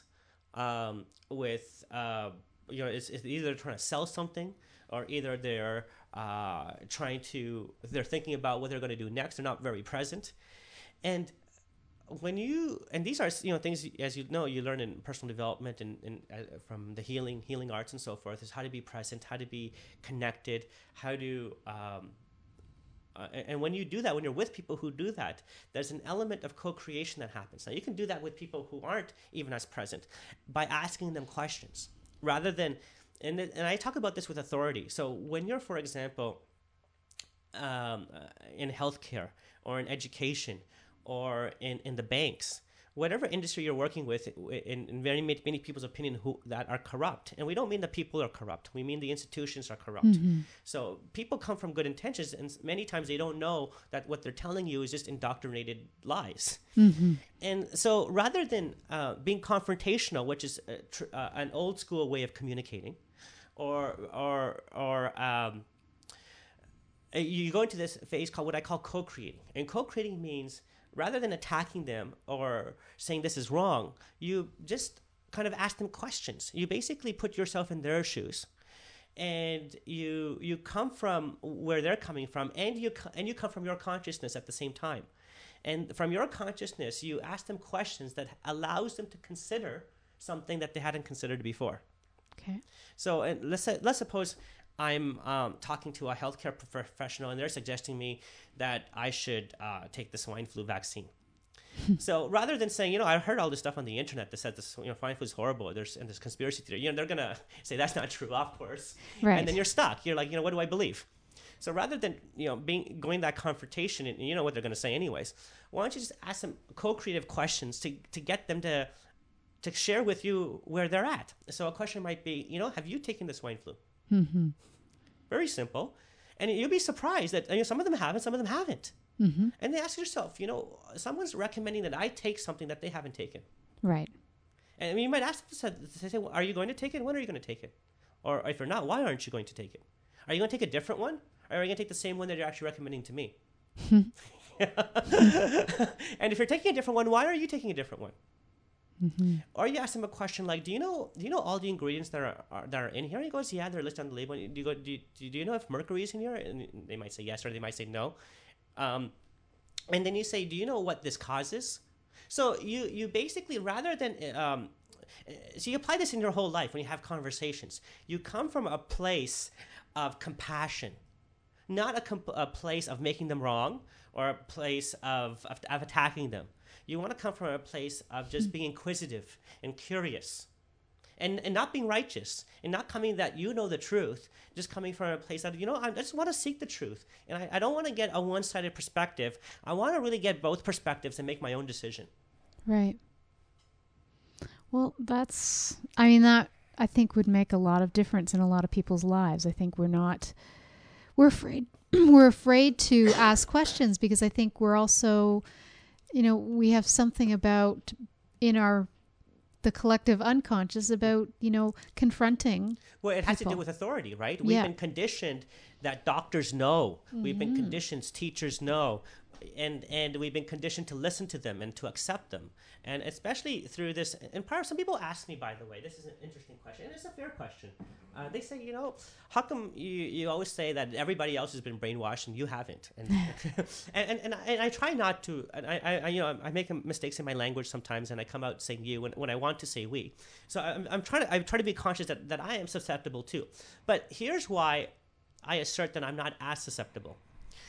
it's either trying to sell something or either they're they're thinking about what they're going to do next. They're not very present. And these are things, as you know, you learn in personal development and from the healing arts and so forth, is how to be present, how to be connected, how to and when you do that, when you're with people who do that, there's an element of co-creation that happens. Now, you can do that with people who aren't even as present by asking them questions rather than, and I talk about this with authority. So when you're, for example, in healthcare or in education or in the banks, whatever industry you're working with, in many people's opinion, that are corrupt. And we don't mean the people are corrupt. We mean the institutions are corrupt. Mm-hmm. So people come from good intentions, and many times they don't know that what they're telling you is just indoctrinated lies. Mm-hmm. And so rather than being confrontational, which is an old school way of communicating, or you go into this phase called what I call co-creating. And co-creating means, rather than attacking them or saying this is wrong, you just kind of ask them questions. You basically put yourself in their shoes, and you come from where they're coming from, and you come from your consciousness at the same time. And from your consciousness, you ask them questions that allows them to consider something that they hadn't considered before. Okay. So let's suppose I'm talking to a healthcare professional, and they're suggesting me that I should take the swine flu vaccine. So rather than saying, I heard all this stuff on the internet that said this, swine flu is horrible, there's conspiracy theory, they're gonna say that's not true, of course, right. And then you're stuck. You're like, what do I believe? So rather than going that confrontation, and you know what they're gonna say anyways, why don't you just ask them co-creative questions to get them to share with you where they're at? So a question might be, have you taken the swine flu? Mm-hmm. Very simple. And you'll be surprised that some of them have and some of them haven't. Mm-hmm. And then ask yourself, someone's recommending that I take something that they haven't taken. Right. And you might ask them to say, well, are you going to take it? When are you going to take it? Or if you're not, why aren't you going to take it? Are you going to take a different one? Or are you going to take the same one that you're actually recommending to me? And if you're taking a different one, why are you taking a different one? Mm-hmm. Or you ask them a question like, do you know all the ingredients that are in here? And he goes, yeah, they're listed on the label. Do you know if mercury is in here? And they might say yes, or they might say no. And then you say, do you know what this causes? So you basically, rather than so you apply this in your whole life when you have conversations. You come from a place of compassion, not a place of making them wrong or a place of attacking them. You want to come from a place of just being inquisitive and curious, and not being righteous, and not coming that you know the truth, just coming from a place of, I just want to seek the truth. And I don't want to get a one-sided perspective. I want to really get both perspectives and make my own decision. Right. Well, that I think would make a lot of difference in a lot of people's lives. I think we're afraid, we're afraid to ask questions because I think we're also, we have something about the collective unconscious about, confronting. Well, it has people. to do with authority, right? We've been conditioned that doctors know. Mm-hmm. We've been conditioned, teachers know. And we've been conditioned to listen to them and to accept them. And especially through this, and some people ask me, by the way, this is an interesting question, and it's a fair question. They say, how come you always say that everybody else has been brainwashed and you haven't? And and I try not to. And I make mistakes in my language sometimes, and I come out saying you when I want to say we. So I try to be conscious that I am susceptible too. But here's why I assert that I'm not as susceptible.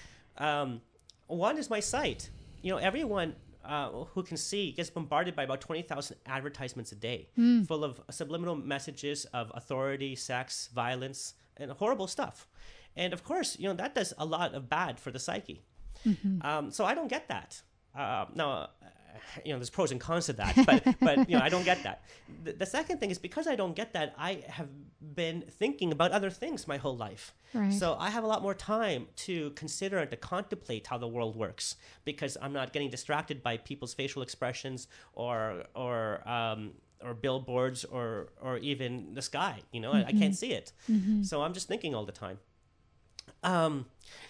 One is my site. Everyone who can see gets bombarded by about 20,000 advertisements a day, full of subliminal messages of authority, sex, violence, and horrible stuff. And of course, that does a lot of bad for the psyche. Mm-hmm. So I don't get that. Now, there's pros and cons to that, but I don't get that. The second thing is, because I don't get that, I have been thinking about other things my whole life. Right. So I have a lot more time to consider and to contemplate how the world works, because I'm not getting distracted by people's facial expressions or billboards or even the sky. I can't see it. Mm-hmm. So I'm just thinking all the time. And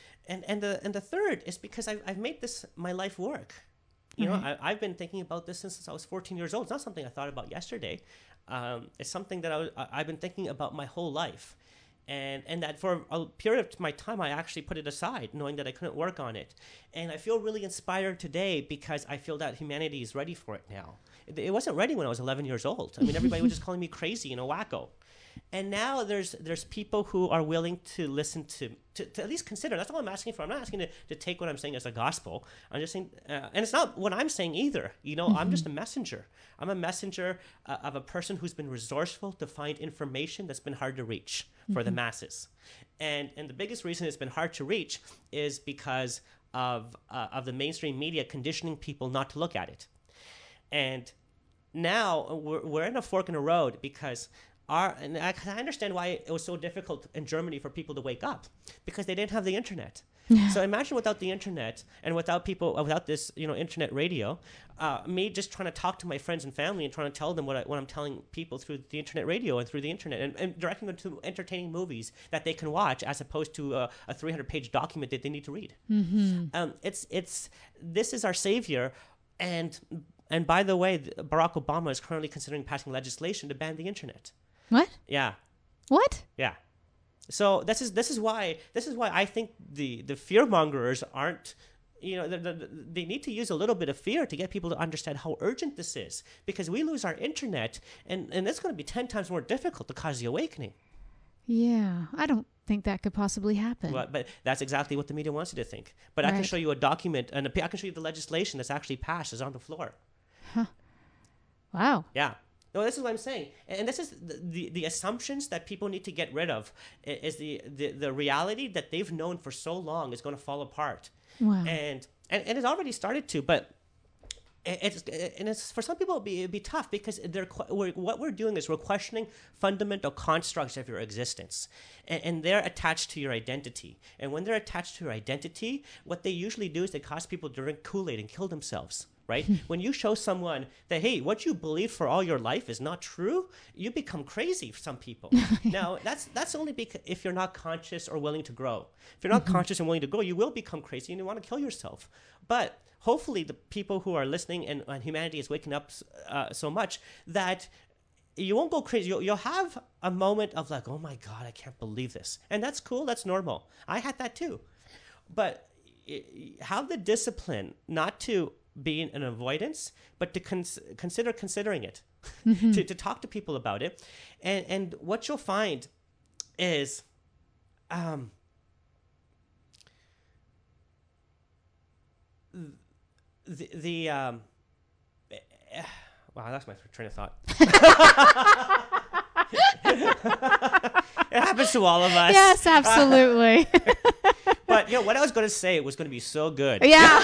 the third is because I've made this my life work. I've been thinking about this since I was 14 years old. It's not something I thought about yesterday. It's something that I've been thinking about my whole life. And that for a period of my time, I actually put it aside, knowing that I couldn't work on it. And I feel really inspired today because I feel that humanity is ready for it now. It wasn't ready when I was 11 years old. I mean, everybody was just calling me crazy and a wacko. And now there's people who are willing to listen to at least consider. That's all I'm asking for. I'm not asking to take what I'm saying as a gospel. I'm just saying, and it's not what I'm saying either. I'm just a messenger. I'm a messenger of a person who's been resourceful to find information that's been hard to reach for the masses. And the biggest reason it's been hard to reach is because of the mainstream media conditioning people not to look at it. And now we're in a fork in the road because and I understand why it was so difficult in Germany for people to wake up, because they didn't have the internet. Yeah. So imagine without the internet and without this, internet radio, me just trying to talk to my friends and family and trying to tell them what I'm telling people through the internet radio and through the internet, and directing them to entertaining movies that they can watch as opposed to a 300-page document that they need to read. Mm-hmm. This is our savior. And by the way, Barack Obama is currently considering passing legislation to ban the internet. What? Yeah. What? Yeah. So this is why I think the fearmongers aren't, they need to use a little bit of fear to get people to understand how urgent this is, because we lose our internet and it's going to be 10 times more difficult to cause the awakening. Yeah, I don't think that could possibly happen. Well, but that's exactly what the media wants you to think. But right. I can show you a document, and I can show you the legislation that's actually passed is on the floor. Huh. Wow. Yeah. No, this is what I'm saying. And this is the assumptions that people need to get rid of, is the reality that they've known for so long is going to fall apart. Wow. And it's already started to, but it's for some people it'd be tough, because what we're doing is we're questioning fundamental constructs of your existence, and they're attached to your identity. And when they're attached to your identity, what they usually do is they cause people to drink Kool-Aid and kill themselves. Right? When you show someone that, hey, what you believe for all your life is not true, you become crazy for some people. Now, that's only because if you're not conscious or willing to grow. If you're not conscious and willing to grow, you will become crazy and you want to kill yourself. But hopefully the people who are listening and humanity is waking up so much that you won't go crazy. You'll have a moment of like, oh my God, I can't believe this. And that's cool. That's normal. I had that too. But have the discipline not to be in an avoidance, but to considering it, to talk to people about it, and what you'll find is, wow, I lost my train of thought. It happens to all of us. Yes, absolutely. But what I was going to say was going to be so good. Yeah.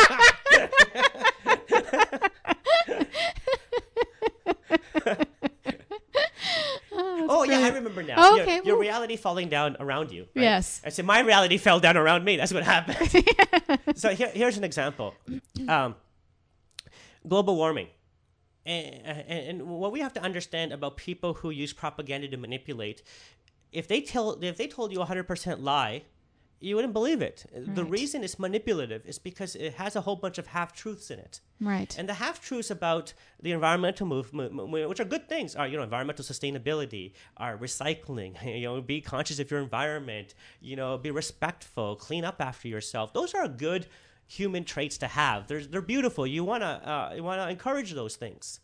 Oh, yeah, I brilliant. remember now. Oh, okay, Your well- reality falling down around you. Right? Yes. I said, my reality fell down around me. That's what happened. So here's an example. Global warming. And what we have to understand about people who use propaganda to manipulate, if they told you 100% lie, you wouldn't believe it. The Right. reason it's manipulative is because it has a whole bunch of half-truths in it. Right. And the half-truths about the environmental movement, which are good things, are environmental sustainability, are recycling, be conscious of your environment, be respectful, clean up after yourself. Those are good human traits to have. They're beautiful. You wanna encourage those things.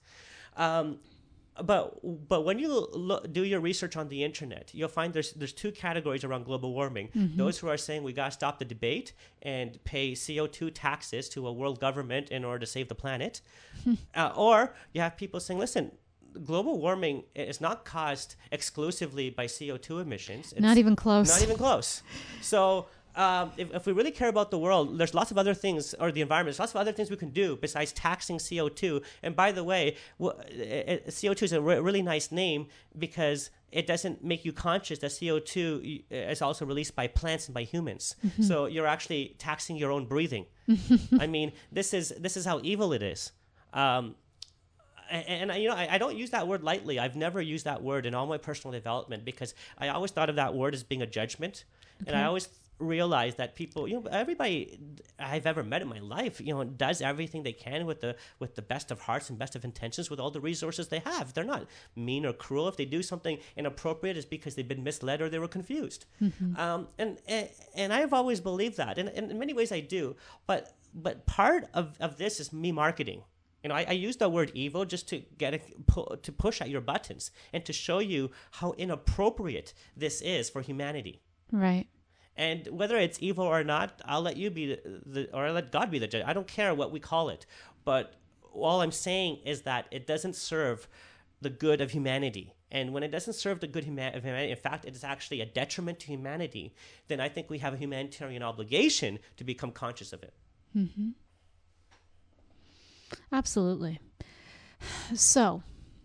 But when you do your research on the internet, you'll find there's two categories around global warming. Those who are saying we gotta stop the debate and pay CO2 taxes to a world government in order to save the planet, or you have people saying, listen, global warming is not caused exclusively by CO2 emissions. It's Not even close. Not even close. So if we really care about the world, there's lots of other things, or the environment, there's lots of other things we can do besides taxing CO2. And by the way, CO2 is a really nice name because it doesn't make you conscious that CO2 is also released by plants and by humans. So you're actually taxing your own breathing. I mean, this is how evil it is. And I don't use that word lightly. I've never used that word in all my personal development because I always thought of that word as being a judgment. Okay. And I always realized that people, everybody I've ever met in my life, does everything they can with the best of hearts and best of intentions with all the resources they have. They're not mean or cruel. If they do something inappropriate, it's because they've been misled or they were confused. And I've always believed that. And in many ways I do. But part of this is me marketing. I use the word evil just to to push at your buttons and to show you how inappropriate this is for humanity. Right. And whether it's evil or not, I'll let you be or I'll let God be the judge. I don't care what we call it. But all I'm saying is that it doesn't serve the good of humanity. And when it doesn't serve the good of humanity, in fact, it is actually a detriment to humanity, then I think we have a humanitarian obligation to become conscious of it. Mm-hmm. Absolutely. So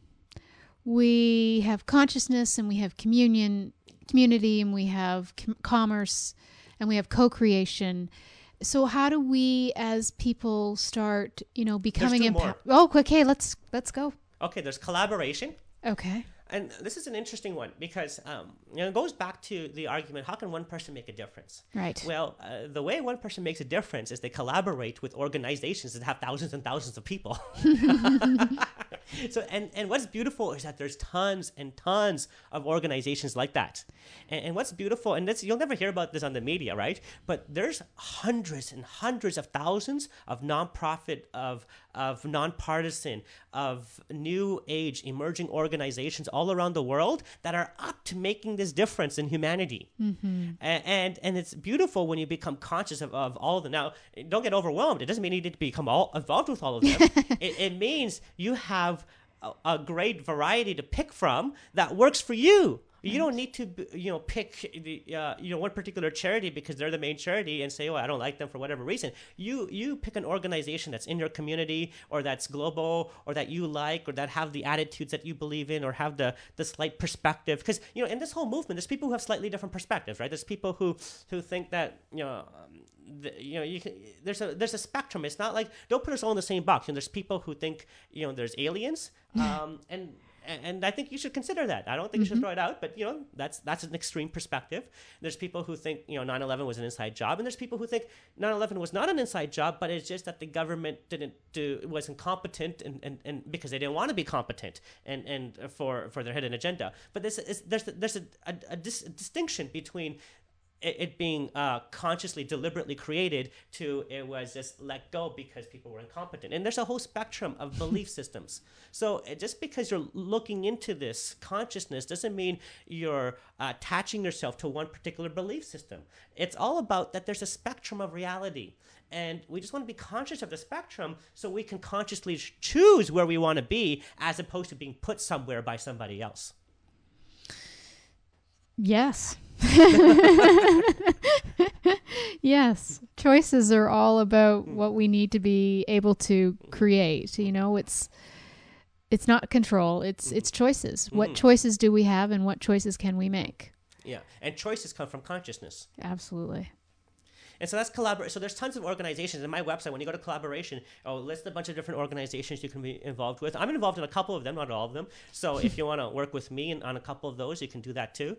we have consciousness and we have community and we have commerce and we have co-creation. So how do we as people start, becoming Oh, okay, let's go. Okay, there's collaboration. Okay. And this is an interesting one because it goes back to the argument, how can one person make a difference? Right. Well, the way one person makes a difference is they collaborate with organizations that have thousands and thousands of people. So, and what's beautiful is that there's tons and tons of organizations like that. And what's beautiful, and you'll never hear about this on the media, right? But there's hundreds and hundreds of thousands of nonprofit, of nonpartisan, of new age emerging organizations all around the world that are up to making this difference in humanity. And it's beautiful when you become conscious of all of them. Now, don't get overwhelmed. It doesn't mean you need to become involved with all of them. It means you have a great variety to pick from that works for you. You don't need to, pick one particular charity because they're the main charity and say, oh, I don't like them for whatever reason. You pick an organization that's in your community or that's global or that you like or that have the attitudes that you believe in or have the slight perspective. Because, in this whole movement, there's people who have slightly different perspectives, right? There's people who think that, there's a spectrum. It's not like, don't put us all in the same box. There's people who think, there's aliens and I think you should consider that. I don't think you should throw it out, but that's an extreme perspective. There's people who think 9/11 was an inside job, and there's people who think 9/11 was not an inside job, but it's just that the government was incompetent and because they didn't want to be competent and for their hidden agenda. But there's a distinction between it being consciously, deliberately created to it was just let go because people were incompetent. And there's a whole spectrum of belief systems. So just because you're looking into this consciousness doesn't mean you're attaching yourself to one particular belief system. It's all about that there's a spectrum of reality. And we just want to be conscious of the spectrum so we can consciously choose where we want to be as opposed to being put somewhere by somebody else. Yes. Yes. Choices are all about what we need to be able to create. You know, it's not control, it's choices. What choices do we have and what choices can we make? Yeah. And choices come from consciousness. Absolutely. And so that's collaboration. So there's tons of organizations. In my website, when you go to collaboration, list a bunch of different organizations you can be involved with. I'm involved in a couple of them, not all of them. So if you want to work with me on a couple of those, you can do that too.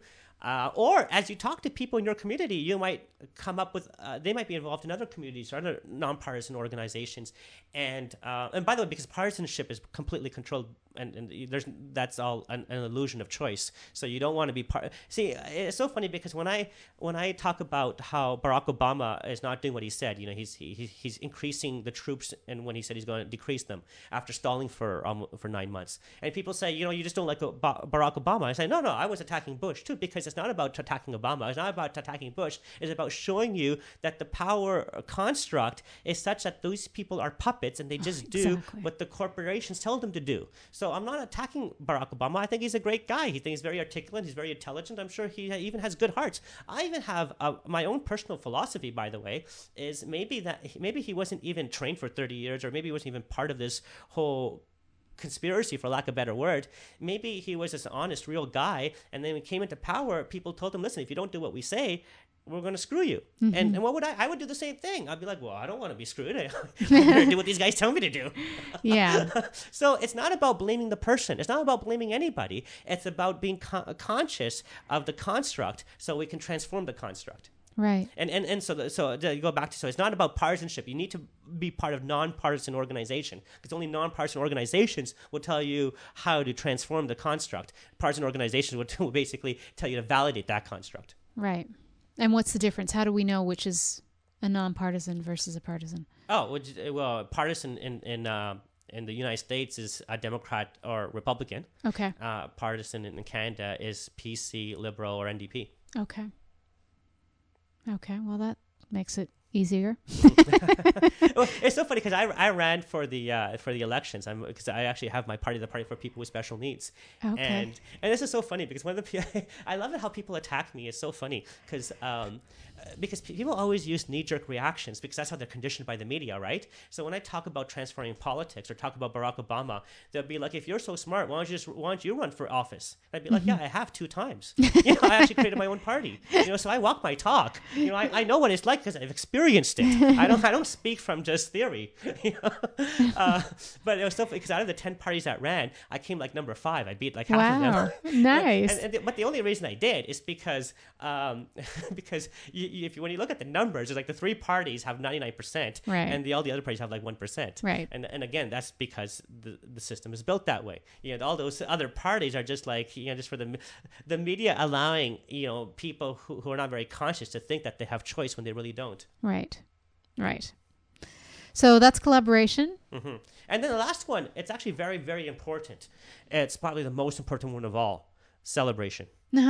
Or as you talk to people in your community, you might come up with, they might be involved in other communities or other nonpartisan organizations. And by the way, because partisanship is completely controlled and that's all an illusion of choice. So you don't want to be part. See, it's so funny because when I talk about how Barack Obama is not doing what he said, you know, he's increasing the troops, and when he said he's going to decrease them after stalling for 9 months, and people say, you know, you just don't like Barack Obama. I say, no, I was attacking Bush too, because it's not about attacking Obama. It's not about attacking Bush. It's about showing you that the power construct is such that those people are puppets and they just do what the corporations tell them to do. So I'm not attacking Barack Obama. I think he's a great guy. He thinks he's very articulate. He's very intelligent. I'm sure he even has good hearts. I even have my own personal philosophy, by the way, is maybe he wasn't even trained for 30 years, or maybe he wasn't even part of this whole conspiracy, for lack of a better word. Maybe he was just an honest, real guy, and then when he came into power, people told him, listen, if you don't do what we say, we're going to screw you. Mm-hmm. And what would I would do the same thing. I'd be like, well, I don't want to be screwed. I'm going to do what these guys tell me to do. Yeah. So it's not about blaming the person. It's not about blaming anybody. It's about being conscious of the construct so we can transform the construct. Right. And so to go back to, so it's not about partisanship. You need to be part of nonpartisan organization, because only nonpartisan organizations will tell you how to transform the construct. Partisan organizations will basically tell you to validate that construct. Right. And what's the difference? How do we know which is a nonpartisan versus a partisan? Oh, well, partisan in the United States is a Democrat or Republican. Okay. Partisan in Canada is PC, Liberal, or NDP. Okay. Okay. Well, that makes it easier. Well, it's so funny because I ran for the elections. Because I actually have my party, the Party for People with Special Needs. Okay. And this is so funny because one of the I love it how people attack me. It's so funny because people always use knee-jerk reactions because that's how they're conditioned by the media, right? So when I talk about transforming politics or talk about Barack Obama, they'll be like, if you're so smart, why don't you run for office? And I'd be like, yeah, I have 2 times. I actually created my own party. So I walk my talk. I know what it's like because I've experienced it. I don't speak from just theory. But it was still, because out of the 10 parties that ran, I came like number 5. I beat like half of them. Nice. But the only reason I did is because when you look at the numbers, it's like the 3 parties have 99%, right, and all the other parties have like 1%. Right. And again, that's because the system is built that way. All those other parties are just like, just for the media allowing, people who are not very conscious to think that they have choice when they really don't. Right. Right. So that's collaboration. Mm-hmm. And then the last one, it's actually very, very important. It's probably the most important one of all: celebration.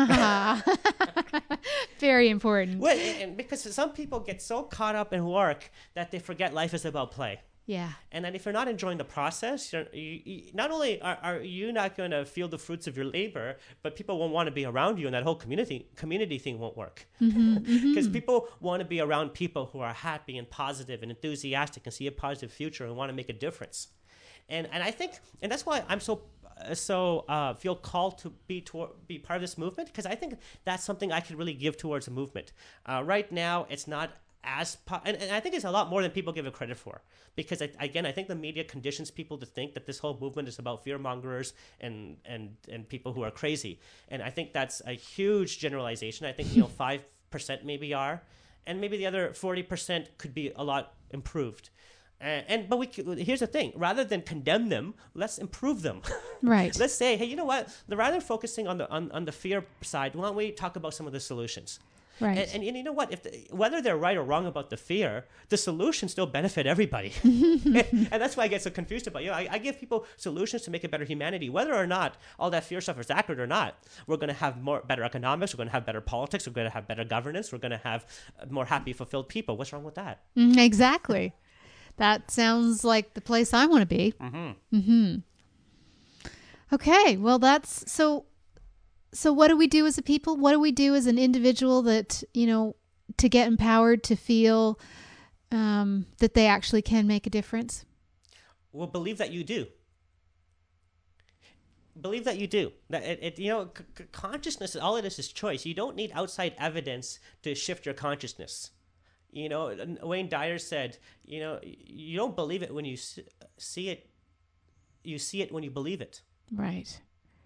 Very important. Well, and because some people get so caught up in work that they forget life is about play. Yeah. And then if you're not enjoying the process, you not only are you not going to feel the fruits of your labor, but people won't want to be around you, and that whole community thing won't work. Because people want to be around people who are happy and positive and enthusiastic and see a positive future and want to make a difference. And I think, and that's why I'm so feel called to be part of this movement, because I think that's something I could really give towards a movement. Right now, it's not as and I think it's a lot more than people give it credit for, because I think the media conditions people to think that this whole movement is about fearmongers and people who are crazy, and I think that's a huge generalization. I think 5% maybe are, and maybe the other 40% could be a lot improved. But here's the thing: rather than condemn them, let's improve them. Right. Let's say, hey, you know what? Rather than focusing on the fear side, why don't we talk about some of the solutions? Right. And you know what? Whether they're right or wrong about the fear, the solutions still benefit everybody. And that's why I get so confused about, I give people solutions to make a better humanity, whether or not all that fear stuff is accurate or not. We're going to have better economics. We're going to have better politics. We're going to have better governance. We're going to have more happy, fulfilled people. What's wrong with that? Exactly. That sounds like the place I want to be. Okay. Well, that's so what do we do as a people? What do we do as an individual that, to get empowered to feel that they actually can make a difference? Well, believe that you do. Believe that you do. That consciousness, all it is choice. You don't need outside evidence to shift your consciousness. Wayne Dyer said, you don't believe it when you see it. You see it when you believe it. Right.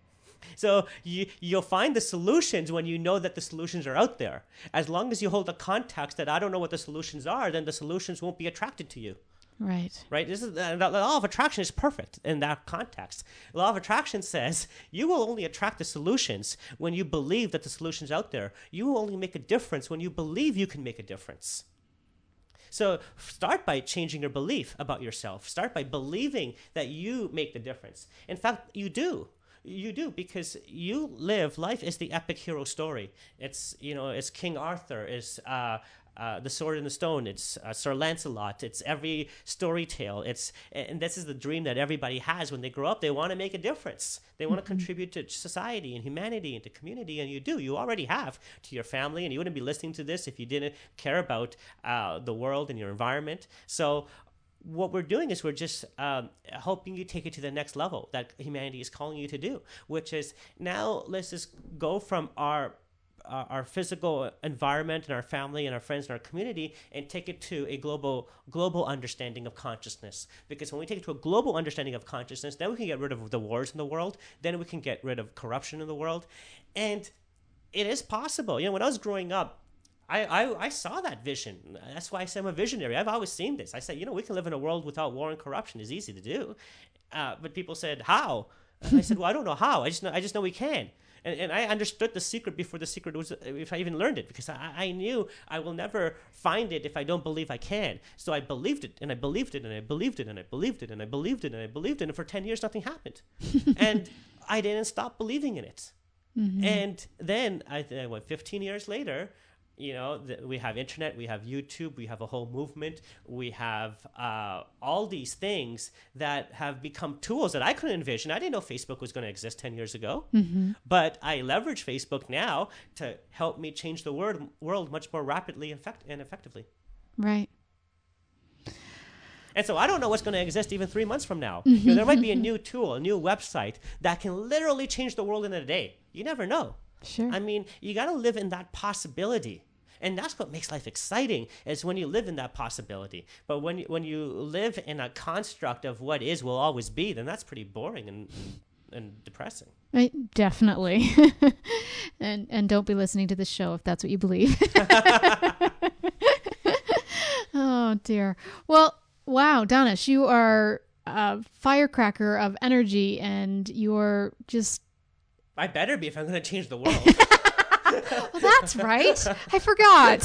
So you'll find the solutions when you know that the solutions are out there. As long as you hold the context that I don't know what the solutions are, then the solutions won't be attracted to you. Right. Right. The law of attraction is perfect in that context. The law of attraction says you will only attract the solutions when you believe that the solution's out there. You will only make a difference when you believe you can make a difference. So start by changing your belief about yourself. Start by believing that you make the difference. In fact, you do. You do, because you live. Life is the epic hero story. It's King Arthur. It's the Sword and the Stone. It's Sir Lancelot. It's every story tale. And this is the dream that everybody has when they grow up. They want to make a difference. They want to contribute to society and humanity and to community, and you do. You already have to your family, and you wouldn't be listening to this if you didn't care about the world and your environment. So what we're doing is we're just helping you take it to the next level that humanity is calling you to do, which is now let's just go from our physical environment and our family and our friends and our community and take it to a global understanding of consciousness. Because when we take it to a global understanding of consciousness, then we can get rid of the wars in the world. Then we can get rid of corruption in the world. And it is possible. When I was growing up, I saw that vision. That's why I say I'm a visionary. I've always seen this. I said, we can live in a world without war and corruption. It's easy to do. But people said, how? And I said, well, I don't know how. I just know we can. And I understood the secret before the secret was, if I even learned it, because I knew I will never find it if I don't believe I can. So I believed it, and I believed it, and I believed it, and I believed it, and I believed it, and I believed it, and for 10 years, nothing happened. And I didn't stop believing in it. And then I went 15 years later. We have internet, we have YouTube, we have a whole movement, we have all these things that have become tools that I couldn't envision. I didn't know Facebook was going to exist 10 years ago, but I leverage Facebook now to help me change the world much more rapidly and effectively. Right. And so I don't know what's going to exist even 3 months from now. There might be a new tool, a new website that can literally change the world in a day. You never know. Sure. I mean, you got to live in that possibility. And that's what makes life exciting, is when you live in that possibility. But when you live in a construct of what is will always be, then that's pretty boring and depressing. Right, definitely. and don't be listening to this show if that's what you believe. Oh, dear. Well, wow, Danish, you are a firecracker of energy, and you're just... I better be if I'm going to change the world. Well, that's right. I forgot.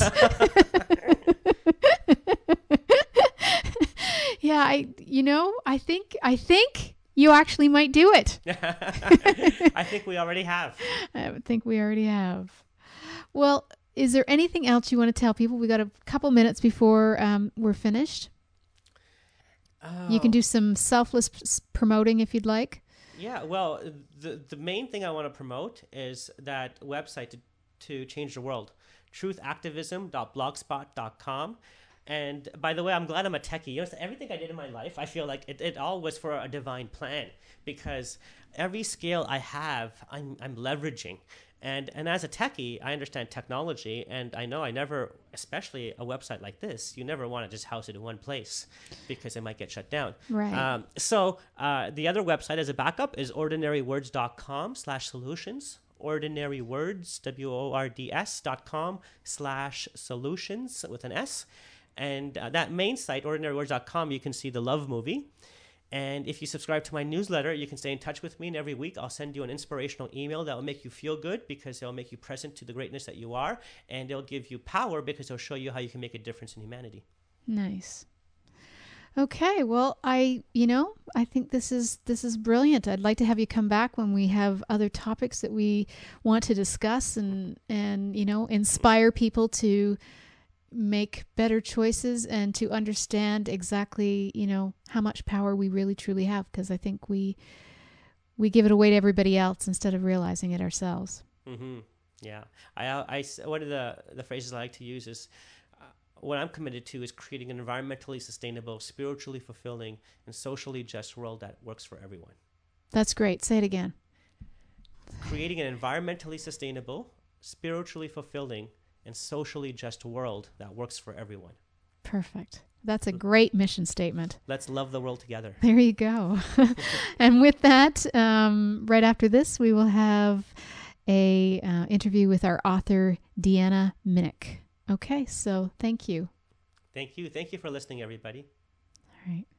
Yeah, I think you actually might do it. I think we already have. I would think we already have. Well, is there anything else you want to tell people? We got a couple minutes before we're finished. You can do some selfless promoting if you'd like. Yeah, well, the main thing I want to promote is that website to change the world, truthactivism.blogspot.com. And by the way, I'm glad I'm a techie. Everything I did in my life, I feel like it all was for a divine plan, because every skill I have, I'm leveraging. And as a techie, I understand technology, and I know I never, especially a website like this, you never want to just house it in one place because it might get shut down. Right. So the other website as a backup is ordinarywords.com/solutions. Ordinarywords, words.com/solutions with an S. And that main site, ordinarywords.com, you can see the Love movie. And if you subscribe to my newsletter, you can stay in touch with me. And every week, I'll send you an inspirational email that will make you feel good because it'll make you present to the greatness that you are. And it'll give you power because it'll show you how you can make a difference in humanity. Nice. Okay, well, I think this is brilliant. I'd like to have you come back when we have other topics that we want to discuss and inspire people to make better choices and to understand exactly, how much power we really truly have, because I think we give it away to everybody else instead of realizing it ourselves. Mm-hmm. Yeah. One of the phrases I like to use is, what I'm committed to is creating an environmentally sustainable, spiritually fulfilling, and socially just world that works for everyone. That's great. Say it again. Creating an environmentally sustainable, spiritually fulfilling, and socially just world that works for everyone. Perfect. That's a great mission statement. Let's love the world together. There you go. And with that, right after this, we will have a interview with our author, Deanna Minnick. Okay, so thank you. Thank you. Thank you for listening, everybody. All right.